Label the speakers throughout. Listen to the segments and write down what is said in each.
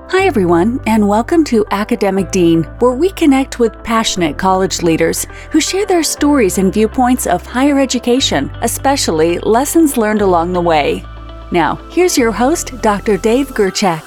Speaker 1: Hi, everyone, and welcome to Academic Dean, where we connect with passionate college leaders who share their stories and viewpoints of higher education, especially lessons learned along the way. Now, here's your host, Dr. Dave Gerchak.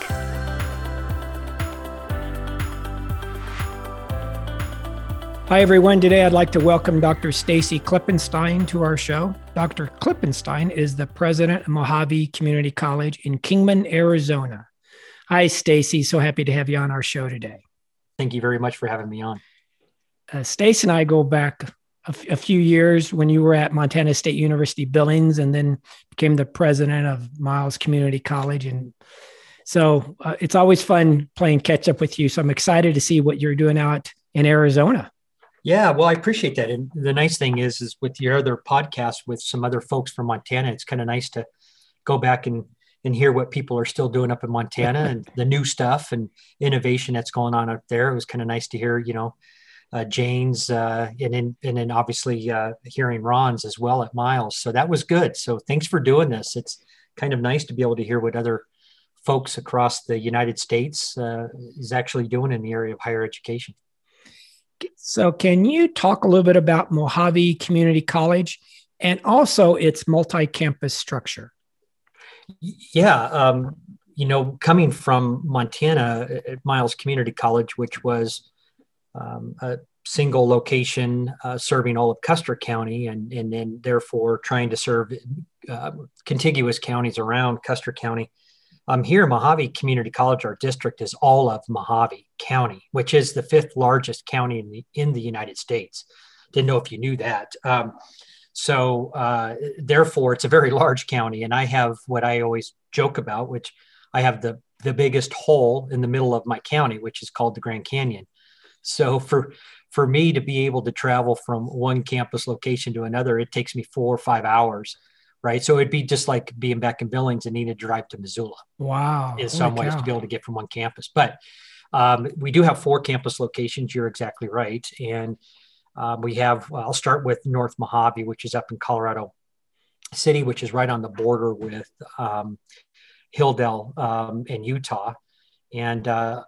Speaker 2: Hi, everyone. Today, I'd like to welcome Dr. Stacy Klippenstein to our show. Dr. Klippenstein is the president of Mojave Community College in Kingman, Arizona. Hi, Stacy. So happy to have you on our show today.
Speaker 3: Thank you very much for having me on.
Speaker 2: Stacy and I go back a few years when you were at Montana State University Billings and then became the president of Miles Community College. And so it's always fun playing catch up with you. So I'm excited to see what you're doing out in Arizona.
Speaker 3: Yeah, well, I appreciate that. And the nice thing is with your other podcast with some other folks from Montana, it's kind of nice to go back and hear what people are still doing up in Montana and the new stuff and innovation that's going on up there. It was kind of nice to hear, Jane's and then obviously hearing Ron's as well at Miles. So that was good. So thanks for doing this. It's kind of nice to be able to hear what other folks across the United States is actually doing in the area of higher education.
Speaker 2: So can you talk a little bit about Mojave Community College and also its multi-campus structure?
Speaker 3: Yeah. Coming from Montana at Miles Community College, which was a single location serving all of Custer County and then therefore trying to serve contiguous counties around Custer County. Here at Mojave Community College, our district is all of Mojave County, which is the fifth largest county in the United States. Didn't know if you knew that. So therefore, it's a very large county. And I have what I always joke about, which I have the biggest hole in the middle of my county, which is called the Grand Canyon. So for me to be able to travel from one campus location to another, it takes me 4 or 5 hours. Right. So it'd be just like being back in Billings and needing to drive to Missoula.
Speaker 2: Wow.
Speaker 3: In some ways to be able to get from one campus. But we do have 4 campus locations. You're exactly right. And I'll start with North Mojave, which is up in Colorado City, which is right on the border with Hilldale and Utah. And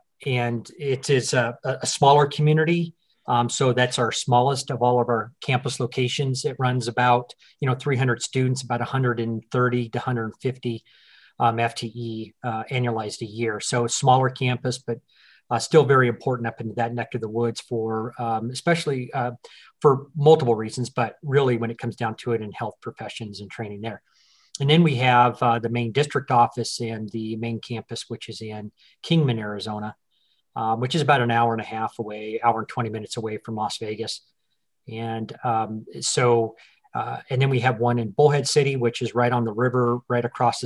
Speaker 3: it is a smaller community. So that's our smallest of all of our campus locations. It runs about, 300 students, about 130 to 150 FTE annualized a year. So smaller campus, but still very important up into that neck of the woods for, especially for multiple reasons, but really when it comes down to it in health professions and training there. And then we have the main district office and the main campus, which is in Kingman, Arizona. Which is about an hour and a half away, hour and 20 minutes away from Las Vegas. And and then we have one in Bullhead City, which is right on the river, right across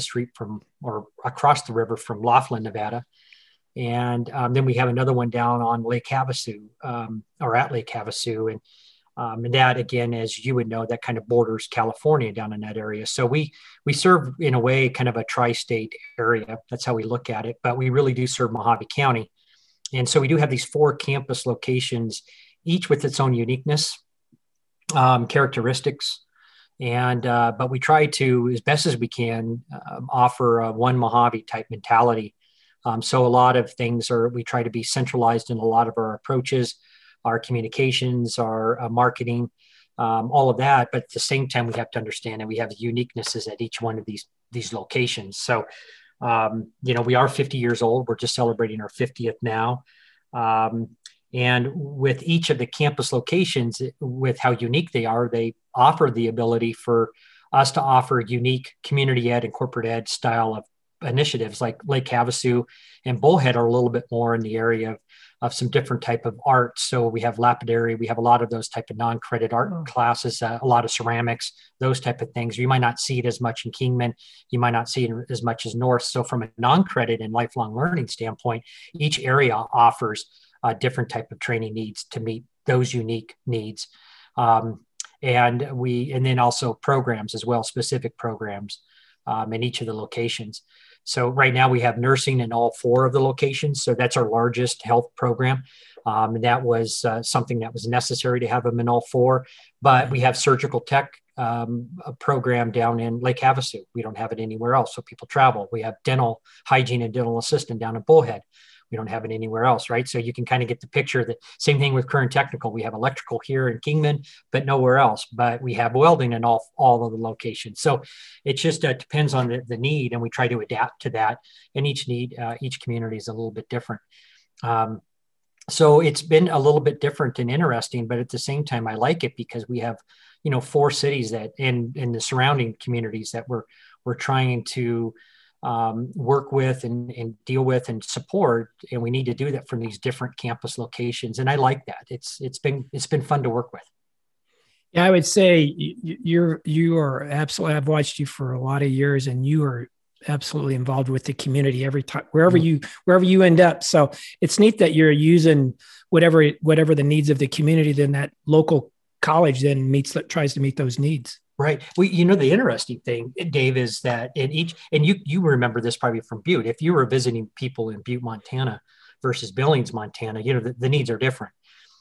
Speaker 3: the river from Laughlin, Nevada. And then we have another one down on Lake Havasu, or at Lake Havasu. And that, again, as you would know, that kind of borders California down in that area. So we serve, in a way, kind of a tri-state area. That's how we look at it. But we really do serve Mojave County. And so we do have these 4 campus locations, each with its own uniqueness, characteristics. And but we try to, as best as we can, offer a one Mojave type mentality. So a lot of things we try to be centralized in a lot of our approaches, our communications, our marketing, all of that. But at the same time, we have to understand that we have uniquenesses at each one of these locations. So we are 50 years old. We're just celebrating our 50th now. And with each of the campus locations, with how unique they are, they offer the ability for us to offer unique community ed and corporate ed style of initiatives. Like Lake Havasu and Bullhead are a little bit more in the area of some different type of art. So we have lapidary, we have a lot of those type of non-credit art classes, a lot of ceramics, those type of things. You might not see it as much in Kingman. You might not see it as much as North. So from a non-credit and lifelong learning standpoint, each area offers a different type of training needs to meet those unique needs. And then also programs as well, specific programs in each of the locations. So right now we have nursing in all 4 of the locations. So that's our largest health program. And that was something that was necessary to have them in all 4. But we have surgical tech a program down in Lake Havasu. We don't have it anywhere else. So people travel. We have dental hygiene and dental assistant down in Bullhead. We don't have it anywhere else, right? So you can kind of get the picture. That same thing with Current Technical. We have electrical here in Kingman, but nowhere else. But we have welding in all of the locations. So it just depends on the need, and we try to adapt to that. And each community is a little bit different. So it's been a little bit different and interesting, but at the same time, I like it because we have, 4 cities that in the surrounding communities that we're trying to work with and deal with and support, and we need to do that from these different campus locations. And I like that. It's been fun to work with.
Speaker 2: Yeah, I would say you are absolutely. I've watched you for a lot of years, and you are absolutely involved with the community every time, wherever you end up. So it's neat that you're using whatever the needs of the community, then that local college then tries to meet those needs.
Speaker 3: Right. Well, the interesting thing, Dave, is that you remember this probably from Butte. If you were visiting people in Butte, Montana versus Billings, Montana, the needs are different.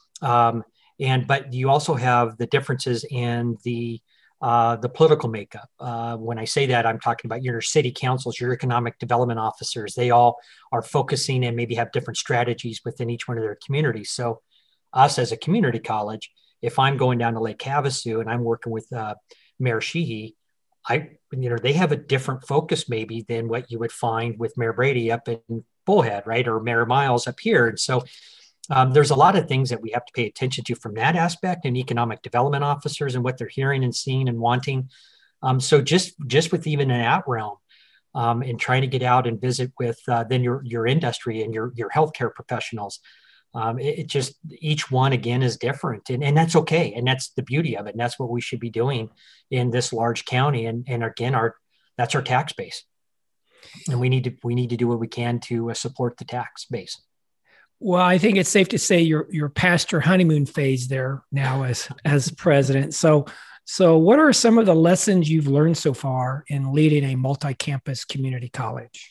Speaker 3: But you also have the differences in the political makeup. When I say that, I'm talking about your city councils, your economic development officers. They all are focusing and maybe have different strategies within each one of their communities. So us as a community college, if I'm going down to Lake Havasu and I'm working with Mayor Sheehy, they have a different focus maybe than what you would find with Mayor Brady up in Bullhead, right? Or Mayor Miles up here. And so there's a lot of things that we have to pay attention to from that aspect, and economic development officers and what they're hearing and seeing and wanting. So just with even in that realm, and trying to get out and visit with then your industry and your healthcare professionals. It just, each one again is different, and that's okay. And that's the beauty of it. And that's what we should be doing in this large county. And again, that's our tax base. And we need to do what we can to support the tax base.
Speaker 2: Well, I think it's safe to say you're past your honeymoon phase there now as president. So what are some of the lessons you've learned so far in leading a multi-campus community college?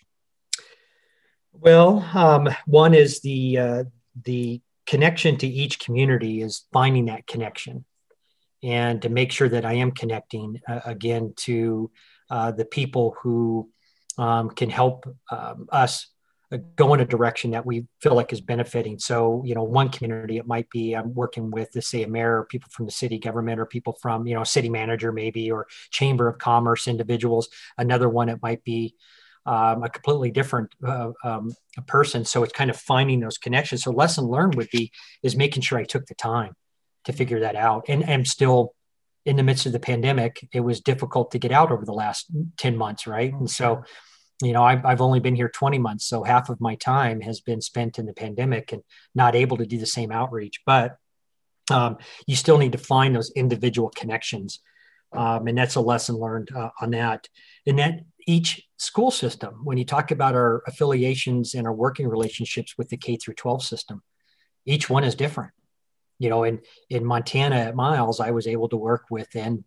Speaker 3: Well, one is the connection to each community is finding that connection, and to make sure that I am connecting again to the people who can help us go in a direction that we feel like is benefiting. So, one community, it might be I'm working with, say, a mayor, or people from the city government, or people from, city manager maybe, or chamber of commerce individuals. Another one, it might be a completely different person. So it's kind of finding those connections. So lesson learned is making sure I took the time to figure that out. And I'm still in the midst of the pandemic. It was difficult to get out over the last 10 months. Right. And so, I've only been here 20 months. So half of my time has been spent in the pandemic and not able to do the same outreach, but you still need to find those individual connections. And that's a lesson learned on that. And that each school system, when you talk about our affiliations and our working relationships with the K through 12 system, each one is different. In Montana at Miles, I was able to work within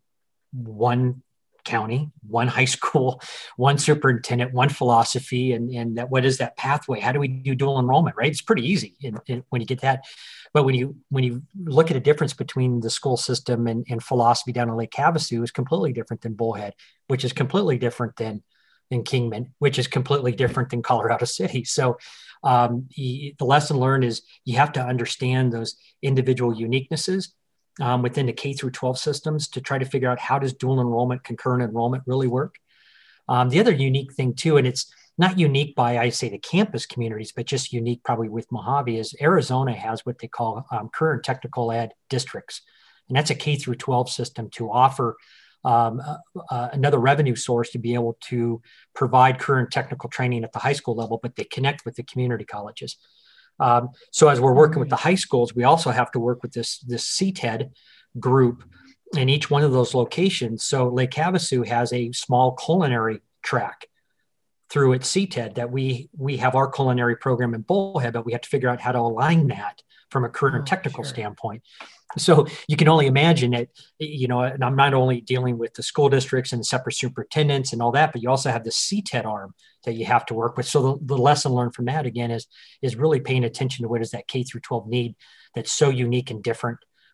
Speaker 3: one county, one high school, one superintendent, one philosophy, and that, what is that pathway? How do we do dual enrollment, right? It's pretty easy when you get that. But when you look at a difference between the school system and philosophy down in Lake Havasu, is completely different than Bullhead, which is completely different than Kingman, which is completely different than Colorado City. So the lesson learned is you have to understand those individual uniquenesses within the K through 12 systems to try to figure out how does dual enrollment, concurrent enrollment really work. The other unique thing too, and it's not unique by, I say, the campus communities, but just unique probably with Mojave, is Arizona has what they call current technical ed districts. And that's a K through 12 system to offer another revenue source to be able to provide current technical training at the high school level, but they connect with the community colleges. So as we're working with the high schools, we also have to work with this CTED group in each one of those locations. So Lake Havasu has a small culinary track through its CTED that we have our culinary program in Bullhead, but we have to figure out how to align that from a current technical standpoint. So you can only imagine that, and I'm not only dealing with the school districts and separate superintendents and all that, but you also have the CTED arm that you have to work with. So the lesson learned from that, again, is really paying attention to what is that K through 12 need that's so unique and different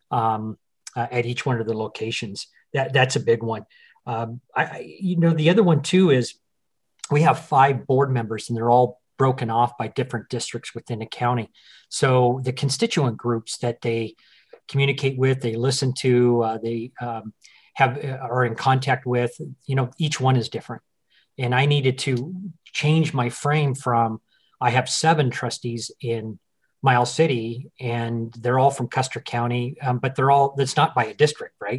Speaker 3: at each one of the locations. That's a big one. The other one too is we have 5 board members, and they're all broken off by different districts within the county. So the constituent groups that they communicate with, they listen to, they are in contact with, each one is different. And I needed to change my frame from, I have 7 trustees in Miles City, and they're all from Custer County, but that's not by a district, right?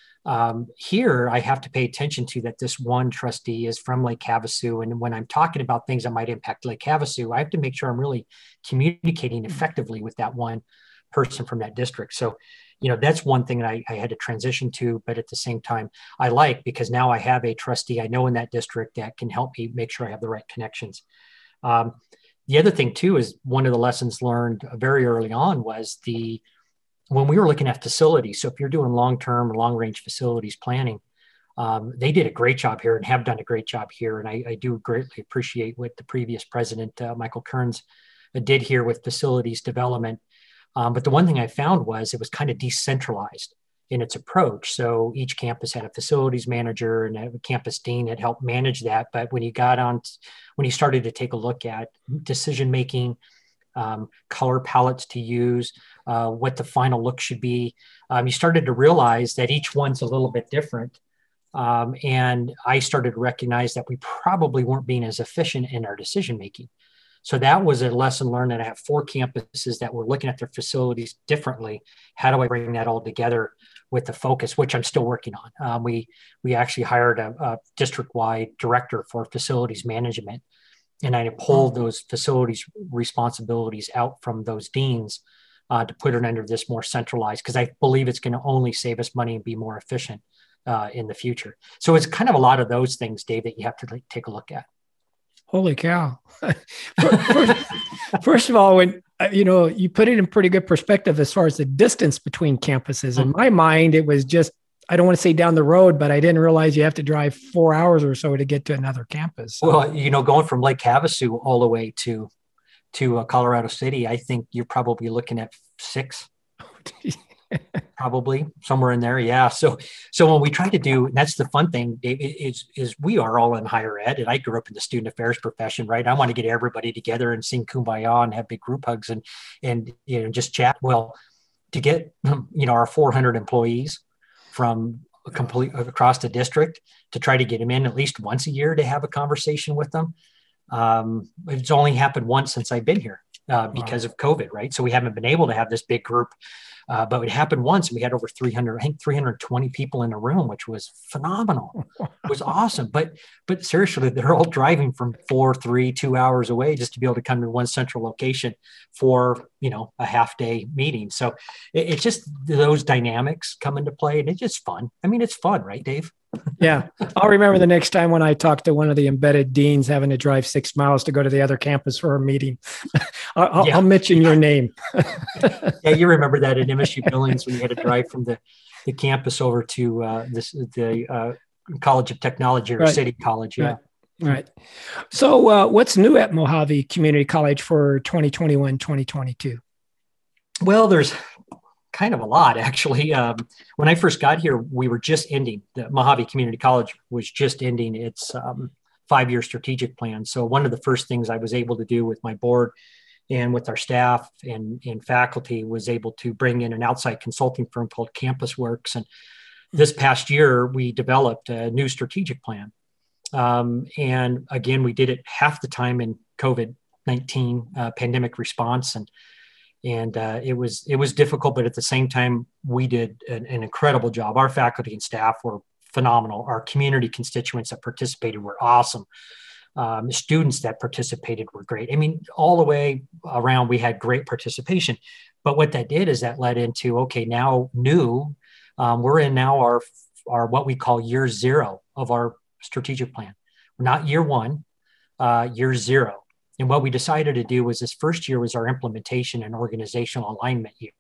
Speaker 3: Here, I have to pay attention to that this one trustee is from Lake Havasu. And when I'm talking about things that might impact Lake Havasu, I have to make sure I'm really communicating effectively with that one person from that district. So, that's one thing that I had to transition to, but at the same time, I like, because now I have a trustee I know in that district that can help me make sure I have the right connections. The other thing too, is one of the lessons learned very early on was when we were looking at facilities. So if you're doing long-term or long-range facilities planning, they did a great job here and have done a great job here. And I do greatly appreciate what the previous president, Michael Kearns, did here with facilities development. But the one thing I found was it was kind of decentralized in its approach. So each campus had a facilities manager and a campus dean that helped manage that. But when you started to take a look at decision-making, color palettes to use, what the final look should be, you started to realize that each one's a little bit different. And I started to recognize that we probably weren't being as efficient in our decision-making. So that was a lesson learned, that I have 4 campuses that were looking at their facilities differently. How do I bring that all together with the focus, which I'm still working on? We actually hired a district-wide director for facilities management, and I pulled those facilities responsibilities out from those deans to put it under this more centralized, because I believe it's going to only save us money and be more efficient in the future. So it's kind of a lot of those things, Dave, that you have to take a look at.
Speaker 2: Holy cow. First of all, when you put it in pretty good perspective as far as the distance between campuses. In my mind, it was just, I don't want to say down the road, but I didn't realize you have to drive 4 hours or so to get to another campus. So.
Speaker 3: Well, going from Lake Havasu all the way to Colorado City, I think you're probably looking at 6. Probably somewhere in there. Yeah. So when we try to do, and that's the fun thing, Dave, is we are all in higher ed, and I grew up in the student affairs profession, right? I want to get everybody together and sing Kumbaya and have big group hugs and just chat. Well, to get, our 400 employees from across the district to try to get them in at least once a year to have a conversation with them. It's only happened once since I've been here because of COVID, right? So we haven't been able to have this big group. But it happened once, and we had over 320 people in a room, which was phenomenal. It was awesome. But seriously, they're all driving from 2 hours away just to be able to come to one central location for, a half day meeting. So it's just those dynamics come into play, and it's just fun. I mean, it's fun, right, Dave?
Speaker 2: Yeah. I'll remember the next time when I talked to one of the embedded deans having to drive 6 miles to go to the other campus for a meeting. I'll mention your name.
Speaker 3: Yeah, you remember that at MSU Billings when you had to drive from the campus over to the College of Technology or City College. Yeah.
Speaker 2: Right. So what's new at Mojave Community College for 2021, 2022?
Speaker 3: Well, there's kind of a lot, actually. When I first got here, we were just ending, the Mojave Community College was just ending its 5-year strategic plan. So one of the first things I was able to do with my board and with our staff and faculty was able to bring in an outside consulting firm called Campus Works. And this past year, we developed a new strategic plan. And again, we did it half the time in COVID-19 pandemic response. And it was difficult, but at the same time, we did an incredible job. Our faculty and staff were phenomenal. Our community constituents that participated were awesome. The students that participated were great. I mean, all the way around, we had great participation. But what that did is that led into, okay, now we're in now our what we call year 0 of our strategic plan. Not year 1, year 0. And what we decided to do was this first year was our implementation and organizational alignment year.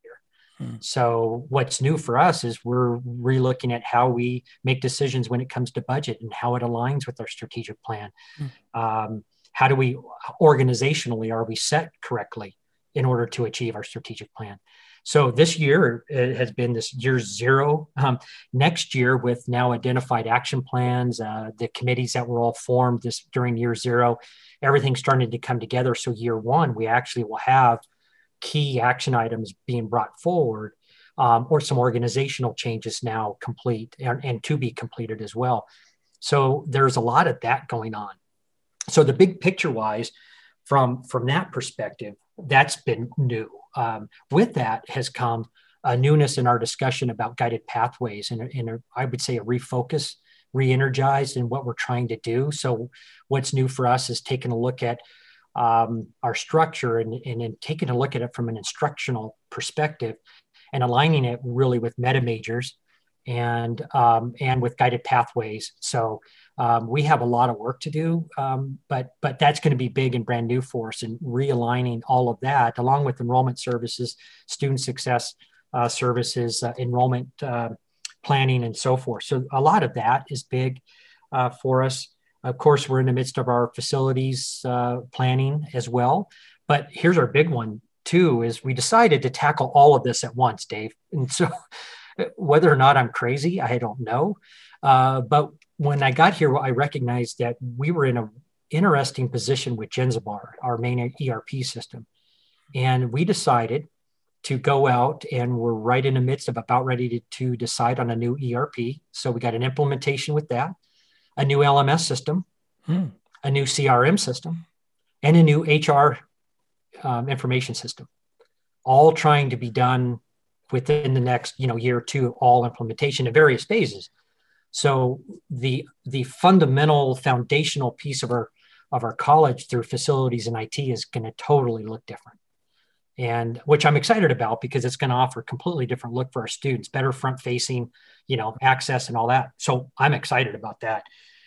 Speaker 3: So what's new for us is we're relooking at how we make decisions when it comes to budget and how it aligns with our strategic plan. How do we organizationally, are we set correctly in order to achieve our strategic plan? So this year it has been this year zero. Next year, with now identified action plans, the committees that were all formed this during year zero, everything's starting to come together. So year one, we actually will have key action items being brought forward, or some organizational changes now complete and to be completed as well. So there's a lot of that going on. So the big picture wise, from that perspective, that's been new. With that has come a newness in our discussion about guided pathways and I would say a refocus, re-energized in what we're trying to do. So what's new for us is taking a look at our structure and taking a look at it from an instructional perspective and aligning it really with meta majors and with guided pathways. So we have a lot of work to do, but that's going to be big and brand new for us, and realigning all of that along with enrollment services, student success services, enrollment planning, and so forth. So a lot of that is big for us. Of course, we're in the midst of our facilities planning as well. But here's our big one too: is we decided to tackle all of this at once, Dave. And so, whether or not I'm crazy, I don't know. But when I got here, I recognized that we were in an interesting position with Genzbar, our main ERP system. And we decided to go out, and we're right in the midst of about ready to decide on a new ERP. So we got an implementation with that, a new LMS system, a new CRM system, and a new HR information system, all trying to be done within the next year or two, all implementation in various phases. So the fundamental foundational piece of our college through facilities and IT is going to totally look different, and which I'm excited about because it's going to offer a completely different look for our students, better front facing, access and all that. So I'm excited about that.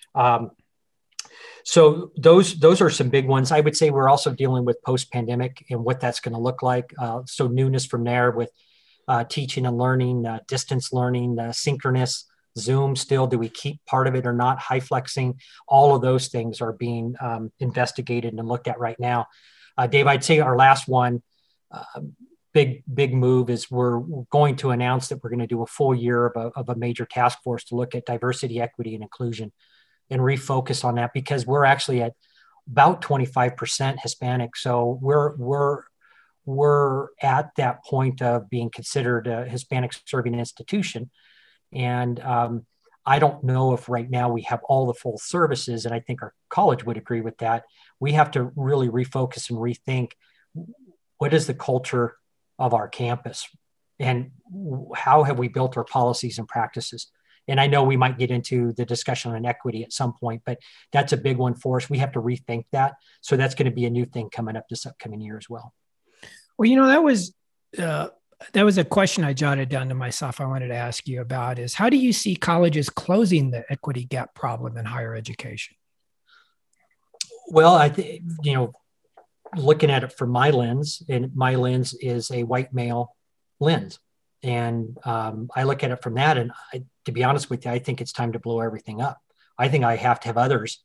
Speaker 3: So those are some big ones. I would say we're also dealing with post-pandemic and what that's going to look like. So newness from there with teaching and learning, distance learning, synchronous, Zoom still, do we keep part of it or not? High flexing, all of those things are being investigated and looked at right now. Dave, I'd say our last one, big move is we're going to announce that we're going to do a full year of a major task force to look at diversity, equity, and inclusion and refocus on that, because we're actually at about 25% Hispanic. So we're at that point of being considered a Hispanic serving institution. And I don't know if right now we have all the full services, and I think our college would agree with that. We have to really refocus and rethink what is the culture of our campus and how have we built our policies and practices. And I know we might get into the discussion on equity at some point, but that's a big one for us. We have to rethink that. So that's going to be a new thing coming up this upcoming year as well.
Speaker 2: Well, that was a question I jotted down to myself. I wanted to ask you about is how do you see colleges closing the equity gap problem in higher education?
Speaker 3: Well, I think, looking at it from my lens, and my lens is a white male lens. And I look at it from that. And to be honest with you, I think it's time to blow everything up. I think I have to have others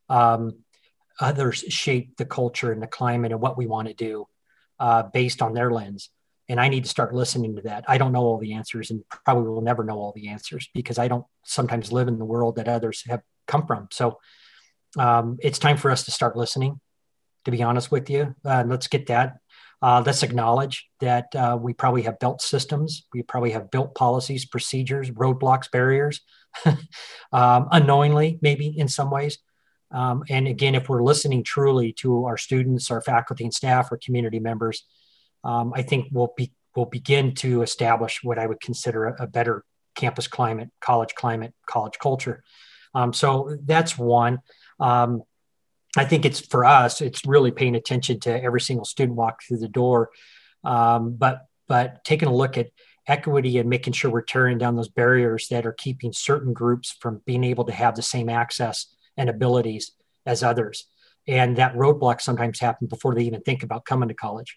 Speaker 3: shape the culture and the climate and what we want to do based on their lens. And I need to start listening to that. I don't know all the answers and probably will never know all the answers because I don't sometimes live in the world that others have come from. So it's time for us to start listening, to be honest with you. Let's get that. Let's acknowledge that we probably have built systems. We probably have built policies, procedures, roadblocks, barriers, unknowingly, maybe in some ways. And again, if we're listening truly to our students, our faculty and staff, our community members, I think we'll begin to establish what I would consider a better campus climate, college culture. So that's one. I think it's for us, it's really paying attention to every single student walk through the door, but taking a look at equity and making sure we're tearing down those barriers that are keeping certain groups from being able to have the same access and abilities as others. And that roadblock sometimes happens before they even think about coming to college.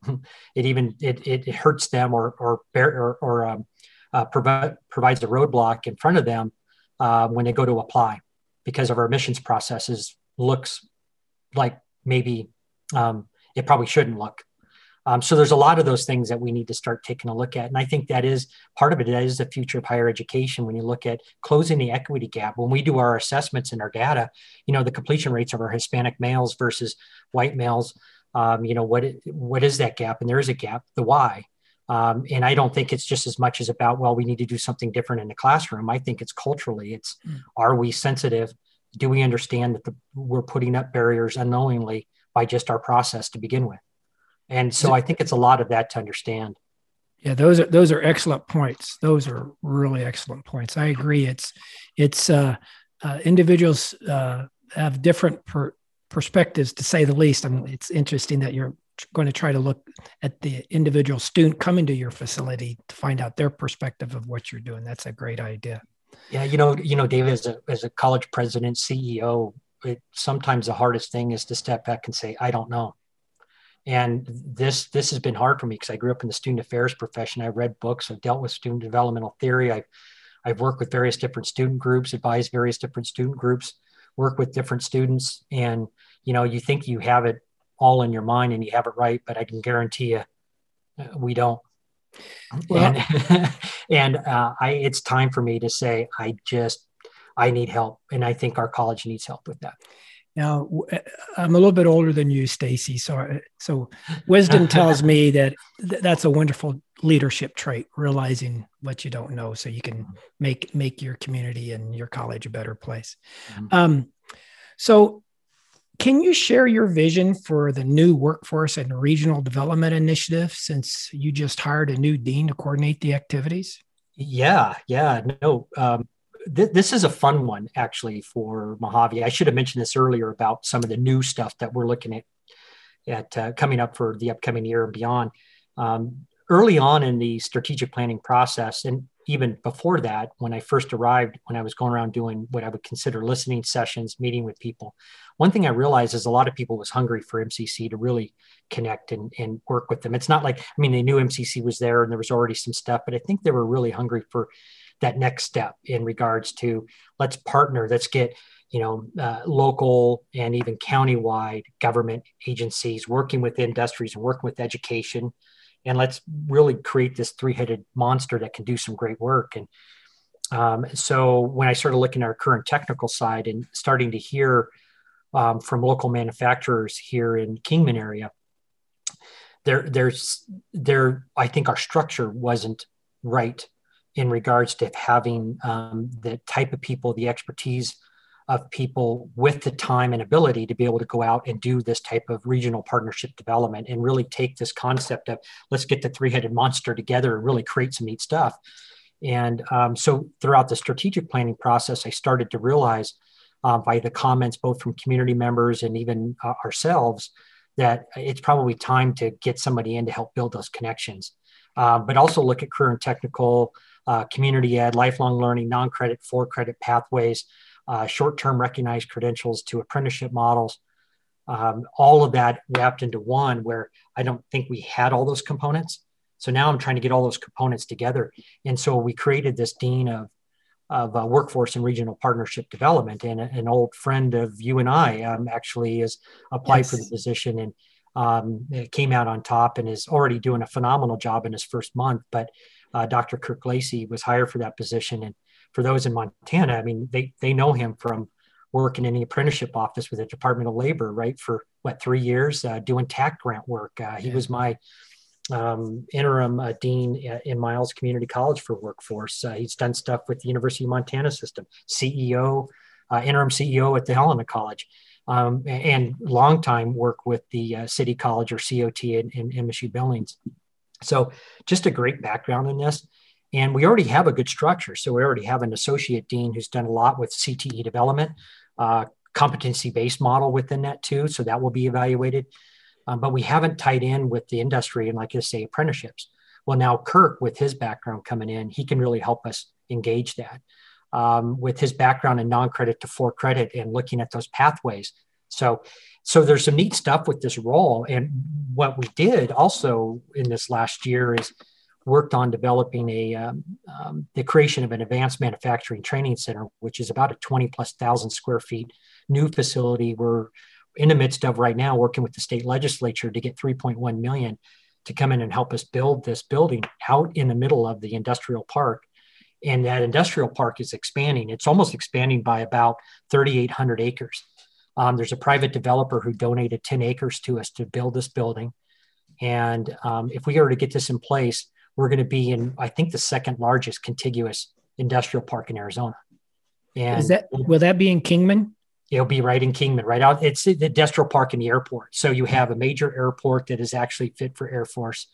Speaker 3: It hurts them or provides a roadblock in front of them when they go to apply because of our admissions processes looks like maybe it probably shouldn't look. So there's a lot of those things that we need to start taking a look at. And I think that is part of it. That is the future of higher education. When you look at closing the equity gap, when we do our assessments and our data, the completion rates of our Hispanic males versus white males, what is that gap? And there is a gap, the why. And I don't think it's just as much as about, well, we need to do something different in the classroom. I think it's culturally, are we sensitive? Do we understand that we're putting up barriers unknowingly by just our process to begin with? And so I think it's a lot of that to understand.
Speaker 2: Yeah, those are excellent points. Those are really excellent points. I agree. It's individuals have different perspectives, to say the least. I mean, it's interesting that you're going to try to look at the individual student coming to your facility to find out their perspective of what you're doing. That's a great idea.
Speaker 3: Yeah, David, as a college president, CEO, sometimes the hardest thing is to step back and say, I don't know. And this has been hard for me because I grew up in the student affairs profession. I read books. I've dealt with student developmental theory. I've worked with various different student groups, advised various different student groups, work with different students. And, you think you have it all in your mind and you have it right, but I can guarantee you we don't. Well, and it's time for me to say, I need help. And I think our college needs help with that.
Speaker 2: Now, I'm a little bit older than you, Stacy. So wisdom tells me that that's a wonderful leadership trait, realizing what you don't know so you can make your community and your college a better place. Mm-hmm. So can you share your vision for the new workforce and regional development initiative, since you just hired a new dean to coordinate the activities?
Speaker 3: Yeah. No. This is a fun one, actually, for Mojave. I should have mentioned this earlier about some of the new stuff that we're looking at coming up for the upcoming year and beyond. Early on in the strategic planning process, and even before that, when I first arrived, when I was going around doing what I would consider listening sessions, meeting with people, one thing I realized is a lot of people was hungry for MCC to really connect and work with them. It's not like, they knew MCC was there and there was already some stuff, but I think they were really hungry for that next step in regards to, let's partner, let's get, local and even countywide government agencies working with industries and working with education. And let's really create this three-headed monster that can do some great work. And so when I started looking at our current technical side and starting to hear from local manufacturers here in Kingman area, I think our structure wasn't right in regards to having the type of people, the expertise of people with the time and ability to be able to go out and do this type of regional partnership development and really take this concept of let's get the three-headed monster together and really create some neat stuff. And so throughout the strategic planning process, I started to realize by the comments, both from community members and even ourselves, that it's probably time to get somebody in to help build those connections, but also look at career and technical, community ed, lifelong learning, non-credit, for-credit pathways, short-term recognized credentials to apprenticeship models, all of that wrapped into one, where I don't think we had all those components. So now I'm trying to get all those components together. And so we created this dean of workforce and regional partnership development, and an old friend of you and I actually has applied for the position and it came out on top and is already doing a phenomenal job in his first month. But Dr. Kirk Lacey was hired for that position. And for those in Montana, they know him from working in the apprenticeship office with the Department of Labor, right? For 3 years, doing TAC grant work. He was my interim dean in Miles Community College for workforce. He's done stuff with the University of Montana system, CEO, interim CEO at the Helena College, and longtime work with the City College or COT in MSU Billings. So just a great background in this. And we already have a good structure. So we already have an associate dean who's done a lot with CTE development, competency-based model within that too. So that will be evaluated. But we haven't tied in with the industry and, like I say, apprenticeships. Well, now Kirk, with his background coming in, he can really help us engage that with his background in non-credit to for credit and looking at those pathways. So there's some neat stuff with this role. And what we did also in this last year is worked on developing the creation of an advanced manufacturing training center, which is about a 20,000+ square feet new facility. We're in the midst of right now working with the state legislature to get $3.1 million to come in and help us build this building out in the middle of the industrial park. And that industrial park is expanding. It's almost expanding by about 3,800 acres. There's a private developer who donated 10 acres to us to build this building. And if we were to get this in place, we're going to be in, I think, the second largest contiguous industrial park in Arizona. And
Speaker 2: will that be in Kingman?
Speaker 3: It'll be right in Kingman, right out. It's the industrial park in the airport. So you have a major airport that is actually fit for Air Force.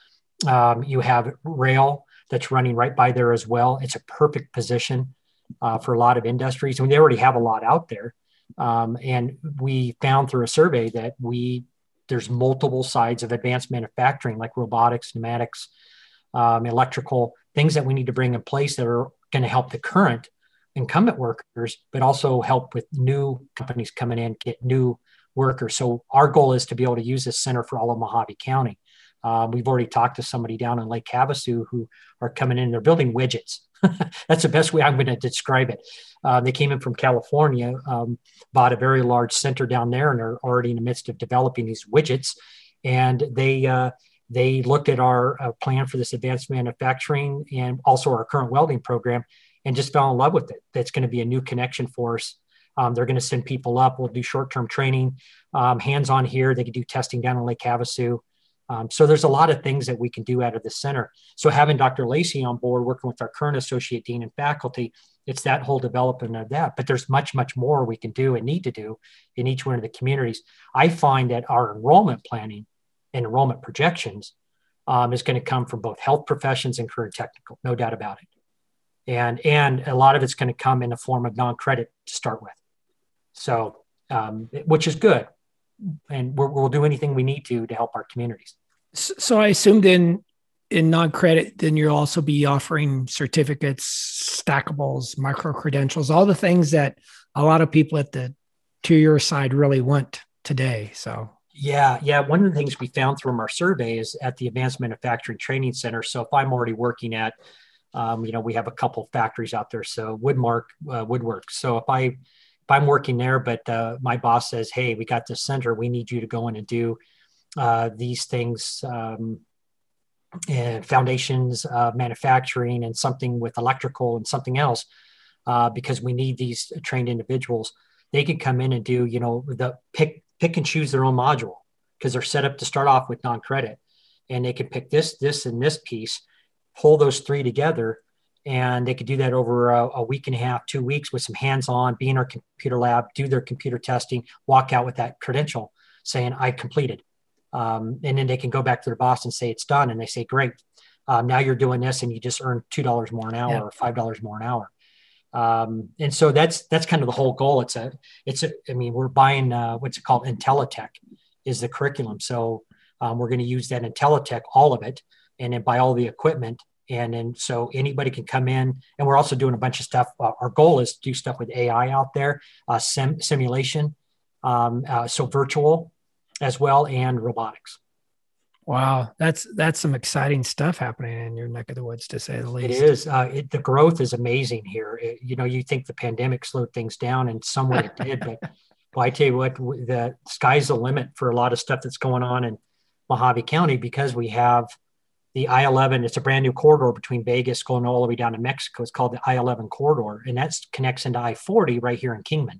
Speaker 3: You have rail that's running right by there as well. It's a perfect position for a lot of industries. I mean, they already have a lot out there. And we found through a survey that there's multiple sides of advanced manufacturing, like robotics, pneumatics, electrical, things that we need to bring in place that are going to help the current incumbent workers, but also help with new companies coming in, get new workers. So our goal is to be able to use this center for all of Mojave County. We've already talked to somebody down in Lake Havasu who are coming in, they're building widgets. That's the best way I'm going to describe it. They came in from California, bought a very large center down there, and are already in the midst of developing these widgets. And they looked at our plan for this advanced manufacturing and also our current welding program and just fell in love with it. That's going to be a new connection for us. They're going to send people up. We'll do short-term training, hands-on here. They can do testing down in Lake Havasu. So there's a lot of things that we can do out of the center. So having Dr. Lacey on board, working with our current associate dean and faculty, it's that whole development of that. But there's much, much more we can do and need to do in each one of the communities. I find that our enrollment planning and enrollment projections is going to come from both health professions and career technical, no doubt about it. And a lot of it's going to come in the form of non-credit to start with. So, which is good. And we'll do anything we need to help our communities.
Speaker 2: So I assumed in non-credit, then you'll also be offering certificates, stackables, micro-credentials, all the things that a lot of people at the 2-year side really want today. So
Speaker 3: yeah. One of the things we found from our survey is at the Advanced Manufacturing Training Center. So if I'm already working at, we have a couple factories out there. So Woodwork. So if I'm working there, but my boss says, hey, we got this center, we need you to go in and do these things, and foundations, manufacturing, and something with electrical and something else, because we need these trained individuals. They can come in and do, the pick and choose their own module, because they're set up to start off with non-credit, and they can pick this, and this piece, pull those three together. And they could do that over a week and a half, 2 weeks with some hands-on, be in our computer lab, do their computer testing, walk out with that credential saying, I completed. And then they can go back to their boss and say, it's done. And they say, great. Now you're doing this and you just earned $2 more an hour or $5 more an hour. And so that's kind of the whole goal. We're buying, what's it called? IntelliTech is the curriculum. So we're going to use that IntelliTech, all of it, and then buy all the equipment. And then so anybody can come in, and we're also doing a bunch of stuff. Our goal is to do stuff with AI out there, simulation, so virtual as well, and robotics.
Speaker 2: Wow, that's some exciting stuff happening in your neck of the woods, to say the least.
Speaker 3: It is. The growth is amazing here. You think the pandemic slowed things down, and some way it did, but well, I tell you what, the sky's the limit for a lot of stuff that's going on in Mojave County, because we have the I-11. It's a brand new corridor between Vegas going all the way down to Mexico. It's called the I-11 corridor, and that connects into I-40 right here in Kingman.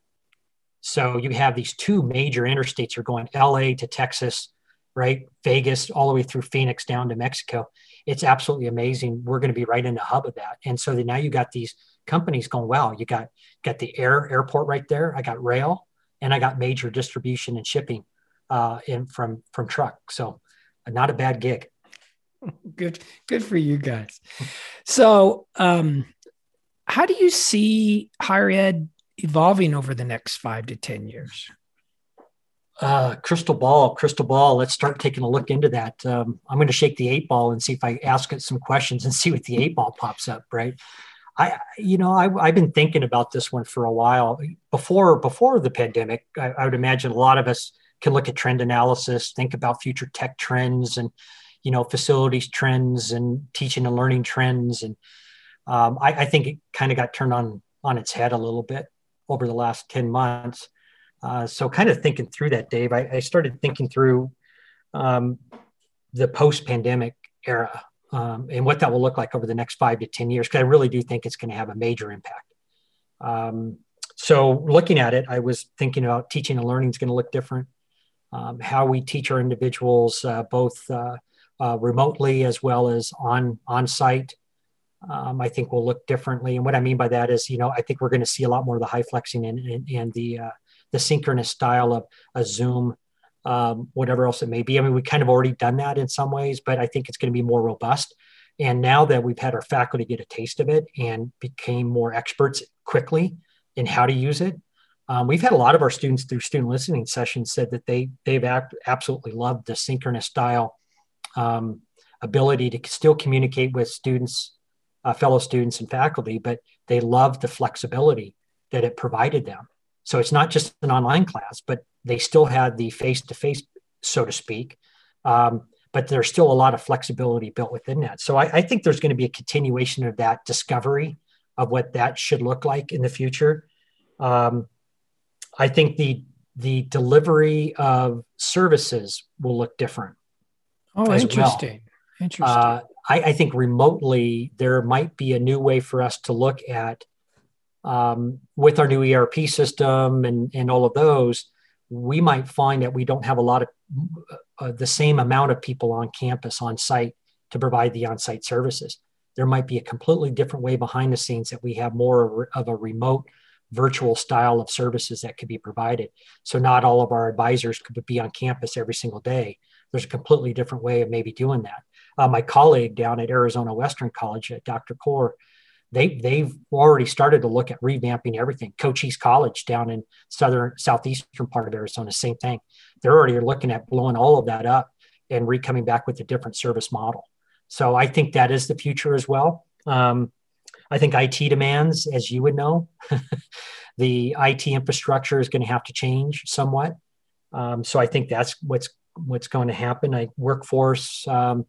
Speaker 3: So you have these two major interstates. You're going LA to Texas, right? Vegas, all the way through Phoenix down to Mexico. It's absolutely amazing. We're going to be right in the hub of that. And so now you got these companies going, wow, you got the airport right there. I got rail, and I got major distribution and shipping from truck. So not a bad gig.
Speaker 2: Good for you guys. So how do you see higher ed evolving over the next 5 to 10 years?
Speaker 3: Crystal ball. Let's start taking a look into that. I'm going to shake the 8 ball and see if I ask it some questions and see what the 8 ball pops up. Right. I've been thinking about this one for a while. Before the pandemic, I would imagine a lot of us can look at trend analysis, think about future tech trends and, facilities trends and teaching and learning trends. And I think it kind of got turned on its head a little bit over the last 10 months. So kind of thinking through that, Dave, I started thinking through the post-pandemic era, and what that will look like over the next 5 to 10 years, because I really do think it's going to have a major impact. So looking at it, I was thinking about teaching and learning is going to look different. How we teach our individuals, both remotely as well as on site, I think will look differently. And what I mean by that is, I think we're going to see a lot more of the high flexing and the synchronous style of a Zoom, whatever else it may be. I mean, we kind of already done that in some ways, but I think it's going to be more robust. And now that we've had our faculty get a taste of it and became more experts quickly in how to use it, we've had a lot of our students through student listening sessions said that they've absolutely loved the synchronous style ability to still communicate with students, fellow students and faculty, but they love the flexibility that it provided them. So it's not just an online class, but they still had the face-to-face, so to speak, but there's still a lot of flexibility built within that. So I think there's going to be a continuation of that discovery of what that should look like in the future. I think the delivery of services will look different.
Speaker 2: Oh, interesting.
Speaker 3: Well.
Speaker 2: Interesting.
Speaker 3: I think remotely, there might be a new way for us to look at, with our new ERP system and all of those, we might find that we don't have a lot of the same amount of people on campus, on site, to provide the on-site services. There might be a completely different way behind the scenes that we have more of a remote virtual style of services that could be provided. So not all of our advisors could be on campus every single day. There's a completely different way of maybe doing that. My colleague down at Arizona Western College, Dr. Kaur, they've already started to look at revamping everything. Cochise College down in southeastern part of Arizona, same thing. They're already looking at blowing all of that up and coming back with a different service model. So I think that is the future as well. I think IT demands, as you would know, the IT infrastructure is going to have to change somewhat. So I think that's what's going to happen. Workforce,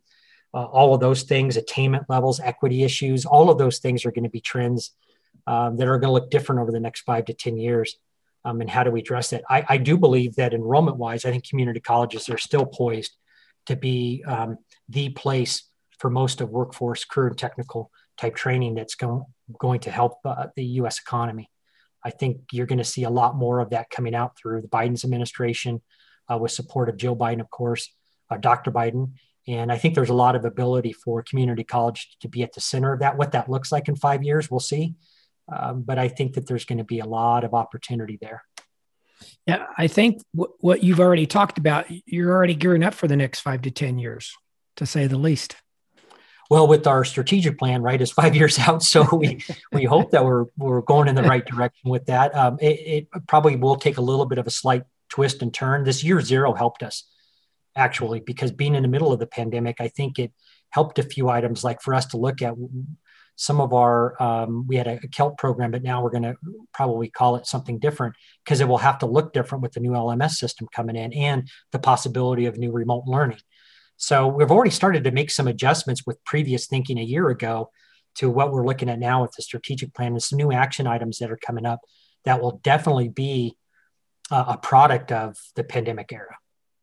Speaker 3: all of those things, attainment levels, equity issues, all of those things are going to be trends that are going to look different over the next 5 to 10 years. And how do we address that? I do believe that enrollment-wise, I think community colleges are still poised to be the place for most of workforce, career and technical type training that's going to help the U.S. economy. I think you're going to see a lot more of that coming out through the Biden's administration, with support of Joe Biden, of course, Dr. Biden. And I think there's a lot of ability for community college to be at the center of that. What that looks like in 5 years, we'll see. But I think that there's going to be a lot of opportunity there.
Speaker 2: Yeah, I think what you've already talked about, you're already gearing up for the next 5 to 10 years, to say the least.
Speaker 3: Well, with our strategic plan, right, is 5 years out. So we hope that we're going in the right direction with that. It probably will take a little bit of a slight twist and turn. This year zero helped us, actually, because being in the middle of the pandemic, I think it helped a few items, like for us to look at some of our, we had a CELT program, but now we're going to probably call it something different, because it will have to look different with the new LMS system coming in and the possibility of new remote learning. So we've already started to make some adjustments with previous thinking a year ago to what we're looking at now with the strategic plan and some new action items that are coming up that will definitely be a product of the pandemic era.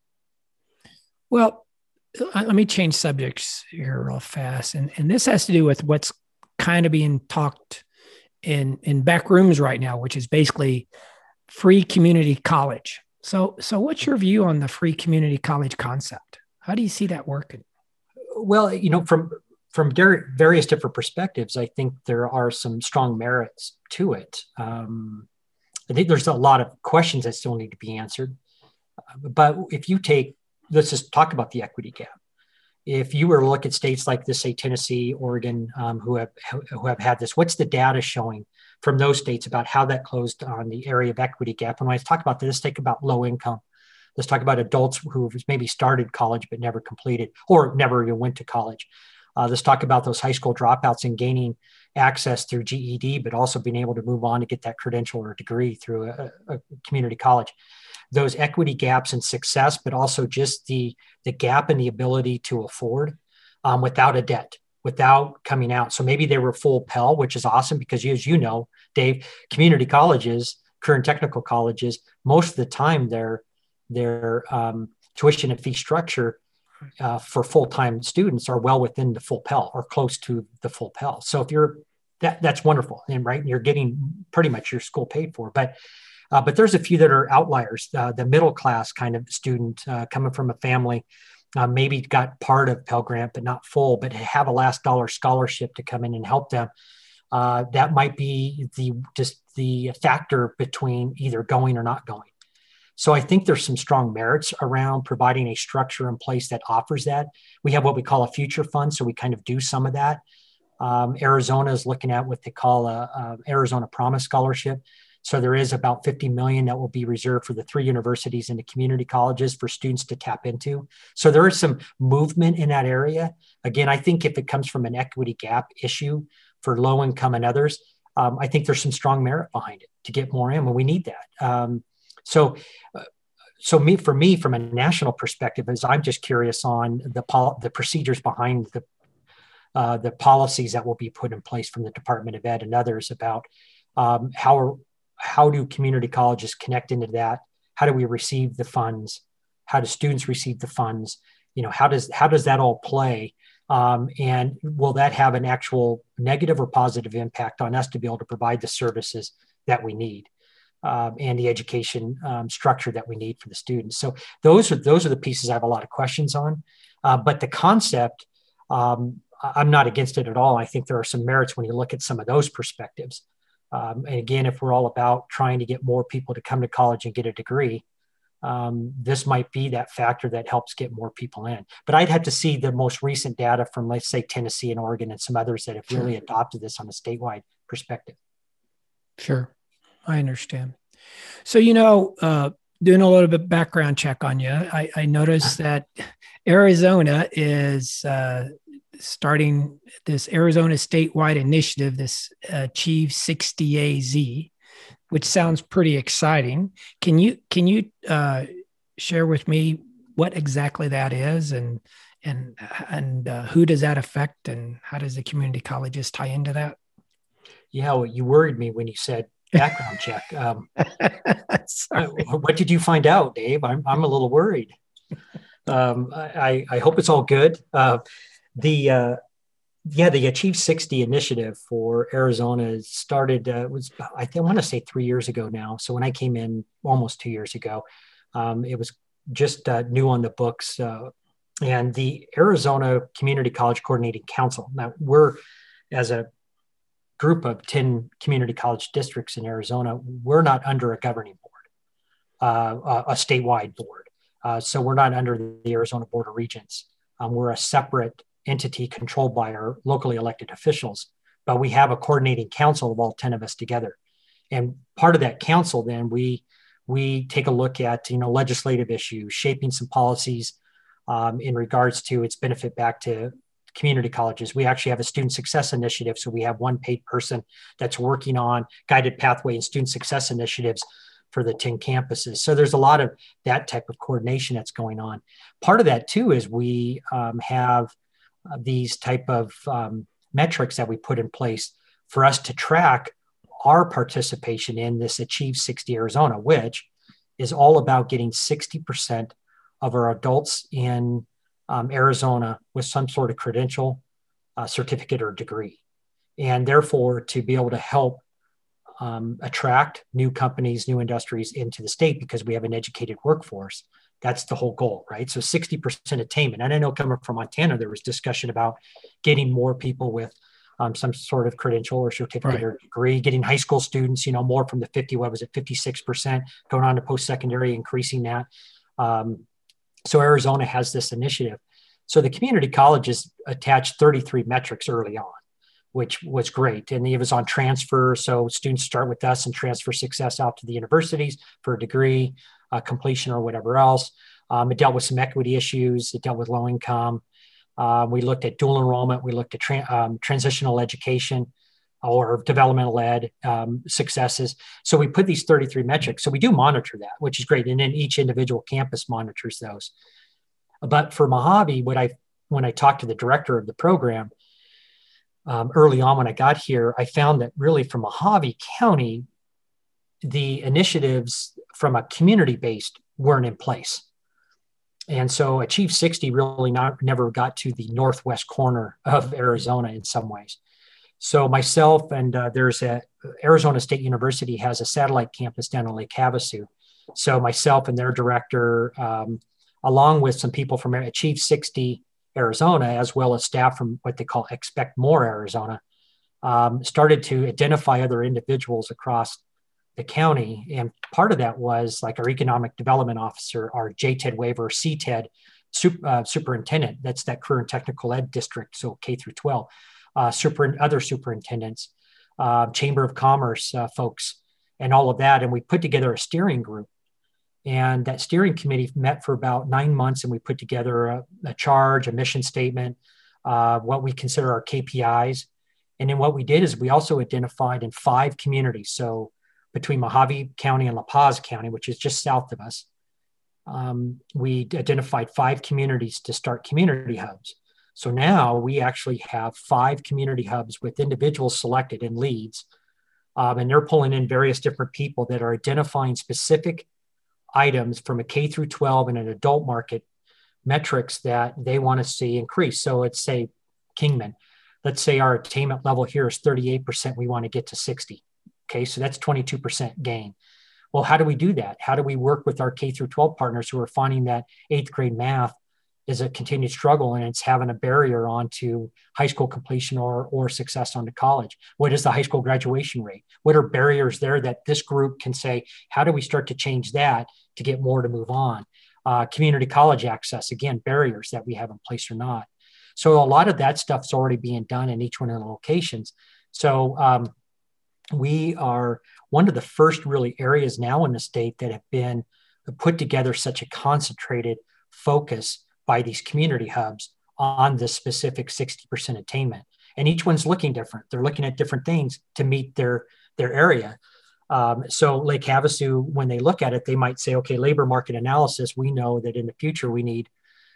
Speaker 2: Well, let me change subjects here real fast. And this has to do with what's kind of being talked in back rooms right now, which is basically free community college. So what's your view on the free community college concept? How do you see that working?
Speaker 3: Well, from various different perspectives, I think there are some strong merits to it. I think there's a lot of questions that still need to be answered. But if you let's just talk about the equity gap. If you were to look at states like this, say Tennessee, Oregon, who have had this, what's the data showing from those states about how that closed on the area of equity gap? And when I talk about this, think about low income. Let's talk about adults who maybe started college but never completed or never even went to college. Let's talk about those high school dropouts and gaining access through GED, but also being able to move on to get that credential or degree through a community college. Those equity gaps in success, but also just the gap in the ability to afford without a debt, without coming out. So maybe they were full Pell, which is awesome because, as you know, Dave, community colleges, career and technical colleges, most of the time their tuition and fee structure for full-time students are well within the full Pell or close to the full Pell. So if you're that's wonderful, and right, you're getting pretty much your school paid for. But there's a few that are outliers. The middle class kind of student coming from a family, maybe got part of Pell Grant but not full, but have a last dollar scholarship to come in and help them. That might be the factor between either going or not going. So I think there's some strong merits around providing a structure in place that offers that. We have what we call a future fund, so we kind of do some of that. Arizona is looking at what they call a Arizona Promise Scholarship. So there is about $50 million that will be reserved for the 3 universities and the community colleges for students to tap into. So there is some movement in that area. Again, I think if it comes from an equity gap issue for low income and others, I think there's some strong merit behind it to get more in, and we need that. So for me, from a national perspective, is I'm just curious on the procedures behind the policies that will be put in place from the Department of Ed and others about how do community colleges connect into that? How do we receive the funds? How do students receive the funds? How does that all play? And will that have an actual negative or positive impact on us to be able to provide the services that we need? And the education structure that we need for the students. So those are the pieces I have a lot of questions on. But the concept, I'm not against it at all. I think there are some merits when you look at some of those perspectives. And again, if we're all about trying to get more people to come to college and get a degree, this might be that factor that helps get more people in. But I'd have to see the most recent data from, let's say, Tennessee and Oregon and some others that have really adopted this on a statewide perspective.
Speaker 2: Sure. I understand. So, doing a little bit background check on you, I noticed that Arizona is starting this Arizona statewide initiative, this Achieve 60 AZ, which sounds pretty exciting. Can you share with me what exactly that is, and who does that affect, and how does the community colleges tie into that?
Speaker 3: Yeah, well, you worried me when you said background check. What did you find out, Dave? I'm a little worried. I hope it's all good. The Achieve 60 initiative for Arizona started, I want to say 3 years ago now. So when I came in almost 2 years ago, it was just new on the books. And the Arizona Community College Coordinating Council. Now we're, as a group of 10 community college districts in Arizona, we're not under a governing board, a statewide board. So we're not under the Arizona Board of Regents. We're a separate entity controlled by our locally elected officials, but we have a coordinating council of all 10 of us together. And part of that council, then we take a look at, legislative issues, shaping some policies in regards to its benefit back to community colleges. We actually have a student success initiative. So we have one paid person that's working on guided pathway and student success initiatives for the 10 campuses. So there's a lot of that type of coordination that's going on. Part of that too is we have these type of metrics that we put in place for us to track our participation in this Achieve 60 Arizona, which is all about getting 60% of our adults in Arizona with some sort of credential, certificate, or degree. And therefore, to be able to help attract new companies, new industries into the state, because we have an educated workforce. That's the whole goal, right? So 60% attainment. And I know coming from Montana, there was discussion about getting more people with some sort of credential or certificate or degree, getting high school students, more from the 56%, going on to post-secondary, increasing that. So Arizona has this initiative. So the community colleges attached 33 metrics early on, which was great. And it was on transfer. So students start with us and transfer success out to the universities for a degree, completion, or whatever else. It dealt with some equity issues. It dealt with low income. We looked at dual enrollment. We looked at transitional education or developmental ed successes. So we put these 33 metrics. So we do monitor that, which is great. And then each individual campus monitors those. But for Mojave, when I talked to the director of the program early on when I got here, I found that really for Mojave County, the initiatives from a community-based weren't in place. And so Achieve 60 really never got to the northwest corner of Arizona in some ways. So myself and Arizona State University has a satellite campus down in Lake Havasu. So myself and their director, along with some people from Achieve 60 Arizona, as well as staff from what they call Expect More Arizona, started to identify other individuals across the county. And part of that was like our economic development officer, our JTED waiver, CTED superintendent. That's that career and technical ed district, so K through 12. Other superintendents, Chamber of Commerce folks, and all of that. And we put together a steering group. And that steering committee met for about 9 months, and we put together a charge, a mission statement, what we consider our KPIs. And then what we did is we also identified in 5 communities. So between Mojave County and La Paz County, which is just south of us, we identified 5 communities to start community hubs. So now we actually have 5 community hubs with individuals selected and leads, and they're pulling in various different people that are identifying specific items from a K through 12 and an adult market metrics that they want to see increase. So let's say Kingman, let's say our attainment level here is 38%. We want to get to 60. Okay, so that's 22% gain. Well, how do we do that? How do we work with our K through 12 partners who are finding that 8th grade math is a continued struggle and it's having a barrier onto high school completion or success onto college? What is the high school graduation rate? What are barriers there that this group can say, how do we start to change that to get more to move on? Community college access, again, barriers that we have in place or not. So a lot of that stuff's already being done in each one of the locations. So we are one of the first really areas now in the state that have been put together such a concentrated focus by these community hubs on the specific 60% attainment. And each one's looking different. They're looking at different things to meet their area. So Lake Havasu, when they look at it, they might say, okay, labor market analysis, we know that in the future we need,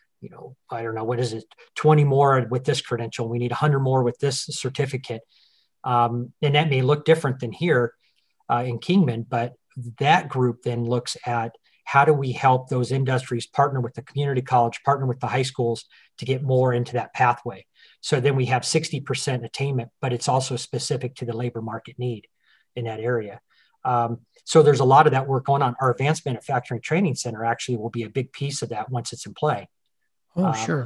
Speaker 3: I don't know, what is it, 20 more with this credential. We need 100 more with this certificate. And that may look different than here in Kingman, but that group then looks at how do we help those industries partner with the community college, partner with the high schools to get more into that pathway. So then we have 60% attainment, but it's also specific to the labor market need in that area. So there's a lot of that work going on. Our Advanced Manufacturing Training Center actually will be a big piece of that once it's in play.
Speaker 2: Oh, sure.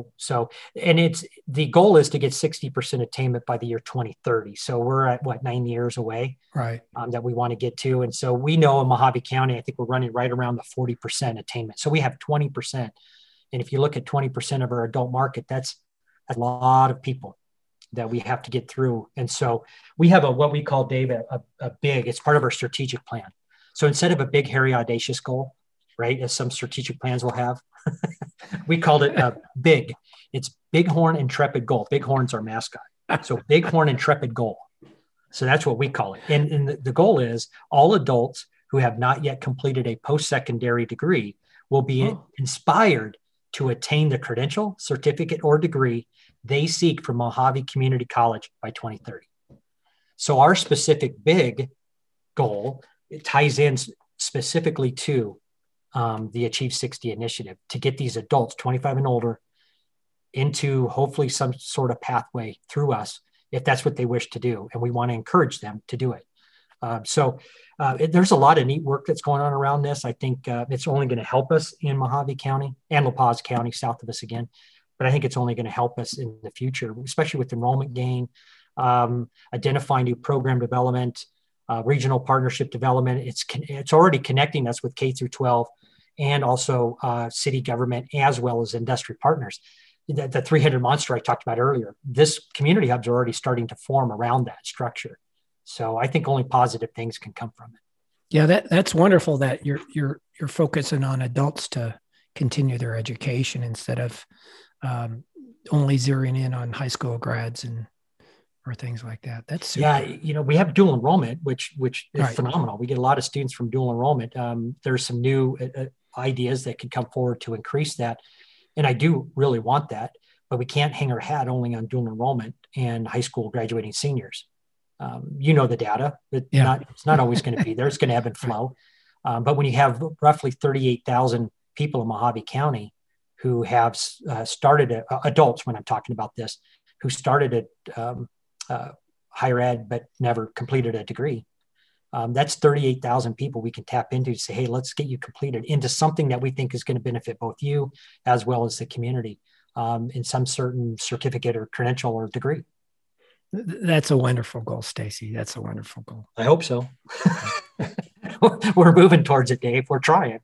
Speaker 3: And it's the goal is to get 60% attainment by the year 2030. So we're at 9 years away,
Speaker 2: right?
Speaker 3: That we want to get to. And so we know in Mojave County, I think we're running right around the 40% attainment. So we have 20%. And if you look at 20% of our adult market, that's a lot of people that we have to get through. And so we have what we call, Dave, a big, it's part of our strategic plan. So instead of a big, hairy, audacious goal, right, as some strategic plans will have, we called it big. It's Bighorn Intrepid Goal. Bighorn's our mascot. So Bighorn Intrepid Goal. So that's what we call it. And the goal is all adults who have not yet completed a post-secondary degree will be inspired to attain the credential, certificate, or degree they seek from Mojave Community College by 2030. So our specific big goal, it ties in specifically to the Achieve 60 initiative to get these adults 25 and older into hopefully some sort of pathway through us, if that's what they wish to do. And we want to encourage them to do it. There's a lot of neat work that's going on around this. I think it's only going to help us in Mojave County and La Paz County, south of us again. But I think it's only going to help us in the future, especially with enrollment gain, identifying new program development, regional partnership development. It's already connecting us with K through 12 and also city government as well as industry partners. The 300 monster I talked about earlier, this community hubs are already starting to form around that structure. So I think only positive things can come from it.
Speaker 2: Yeah, that's wonderful that you're focusing on adults to continue their education instead of only zeroing in on high school grads or things like that. That's super.
Speaker 3: Yeah, we have dual enrollment, which is
Speaker 2: right.
Speaker 3: phenomenal. We get a lot of students from dual enrollment. There's some new ideas that could come forward to increase that. And I do really want that, but we can't hang our hat only on dual enrollment and high school graduating seniors. The data, it's not always going to be there. It's going to ebb and flow. But when you have roughly 38,000 people in Mojave County who have started adults, when I'm talking about this, who started at higher ed but never completed a degree. That's 38,000 people we can tap into to say, hey, let's get you completed into something that we think is going to benefit both you as well as the community in some certain certificate or credential or degree.
Speaker 2: That's a wonderful goal, Stacy. That's a wonderful goal.
Speaker 3: I hope so. We're moving towards it, Dave. We're trying.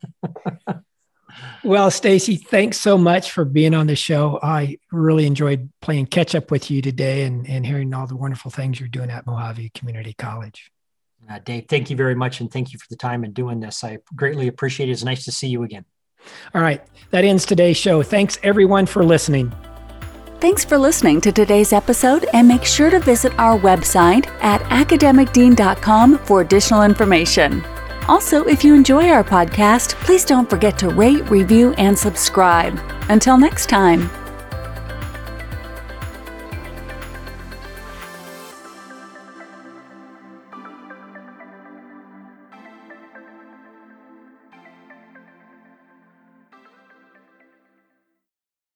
Speaker 2: Well, Stacy, thanks so much for being on the show. I really enjoyed playing catch up with you today and hearing all the wonderful things you're doing at Mojave Community College.
Speaker 3: Dave, thank you very much. And thank you for the time in doing this. I greatly appreciate it. It's nice to see you again.
Speaker 2: All right. That ends today's show. Thanks everyone for listening.
Speaker 1: Thanks for listening to today's episode, and make sure to visit our website at academicdean.com for additional information. Also, if you enjoy our podcast, please don't forget to rate, review, and subscribe. Until next time.